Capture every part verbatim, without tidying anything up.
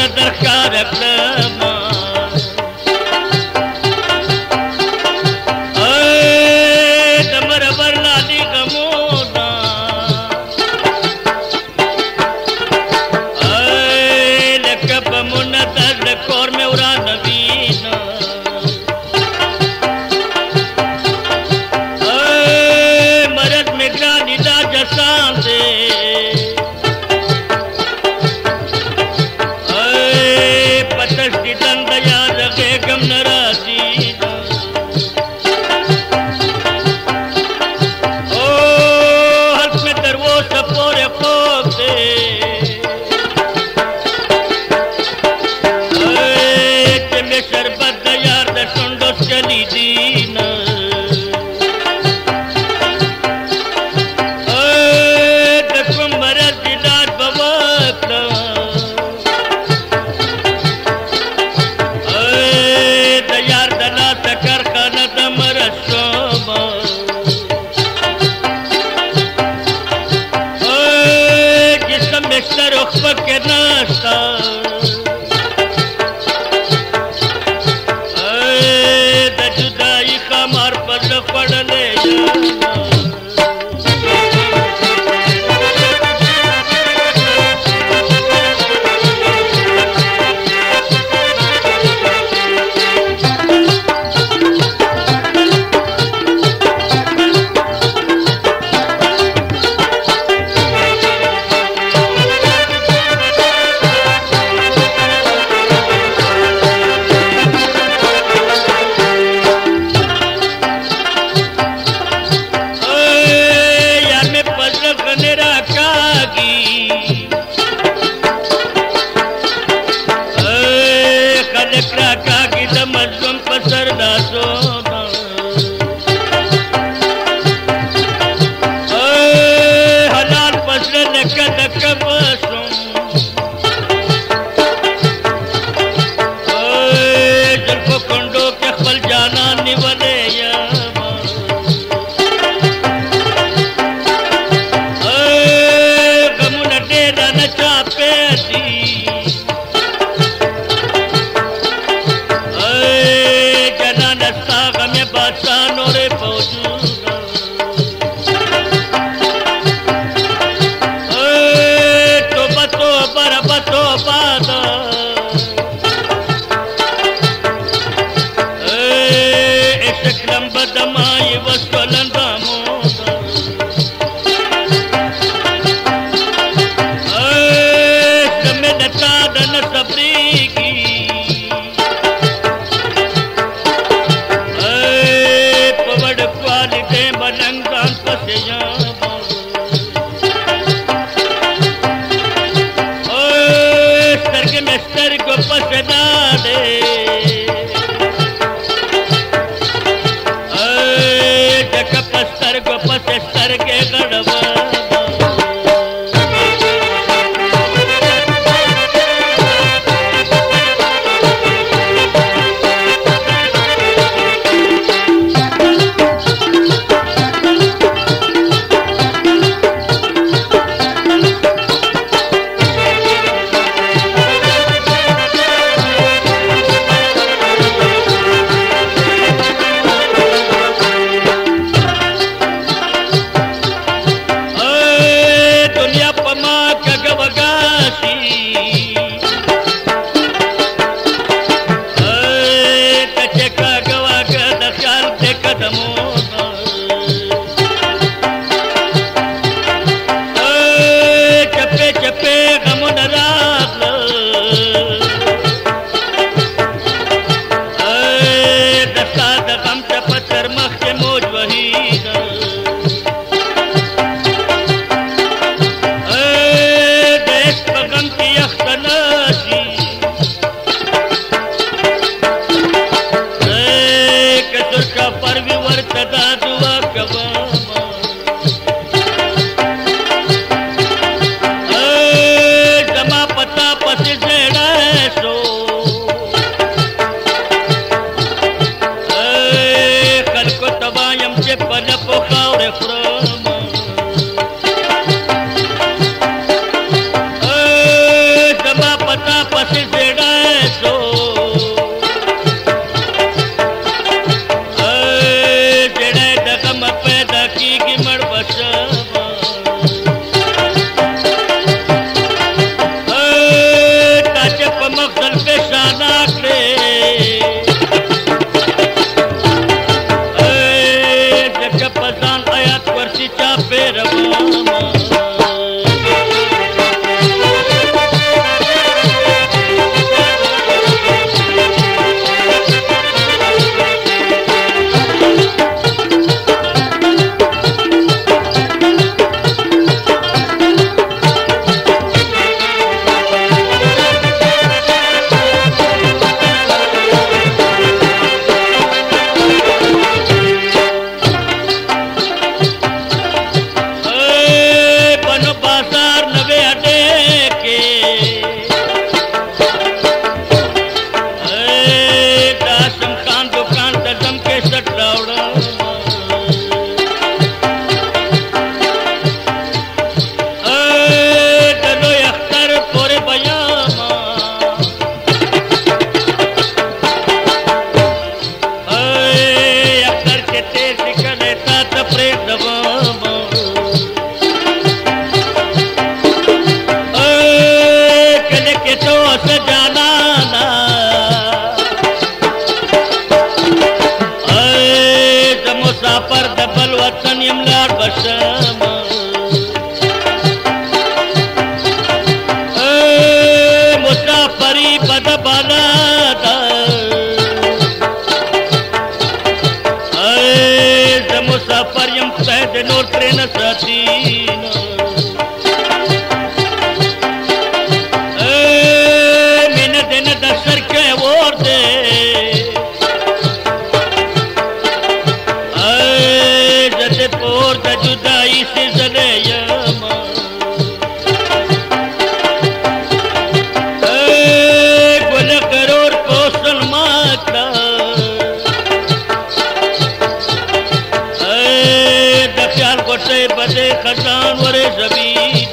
درکار کړم اے دمر ورلا دی غمونا اے لکب منتر کور میں ورا نبینا اے مرد میں گرانی دا جسان دے چې نور ترې نه ساتي مینه دې نه د سر کې اور دی زه دې پور د جدایي سېزلی یم ګل غرور په وصل ما کړه د خیال غوټۍ به دې خزان ورې زبید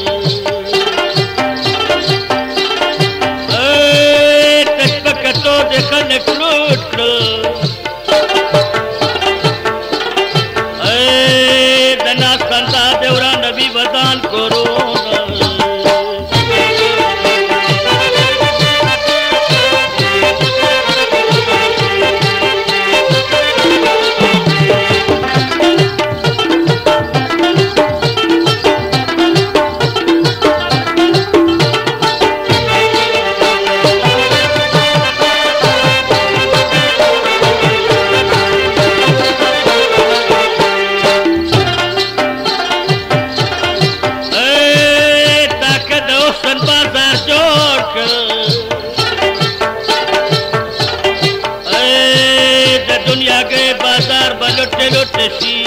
تش په کتو دې خلک لوټ کړه د ناز خندا دې ورانوي ودان کورونه दुनिया के बाजार बलोटे लोटे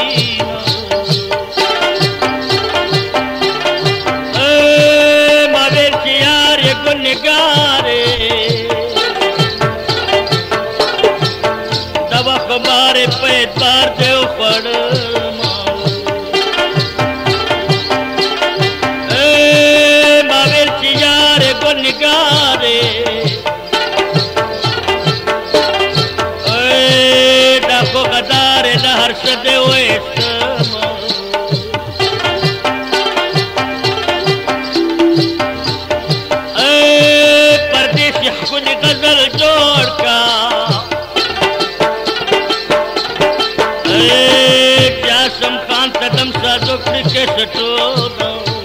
मावेर चियार ये गुनगारे दवा हमारे पैद बार दे पड़ मावेर चियार ये गुनगारे को गदार लहर सदे हुए परदेसी खुद गजल जोड़ का क्या समखान कदम सा दुख के सटोर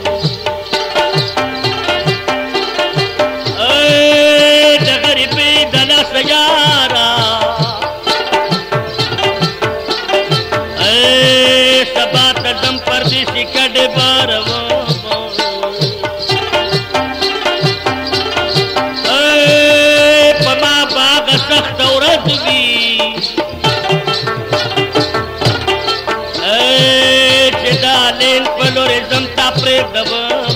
गरीबी दला सयारा दम परदेसी कड़े बारवा पमा बाग सख्त औरत भी चिदा लेन पलोरे जमता प्रेम दवा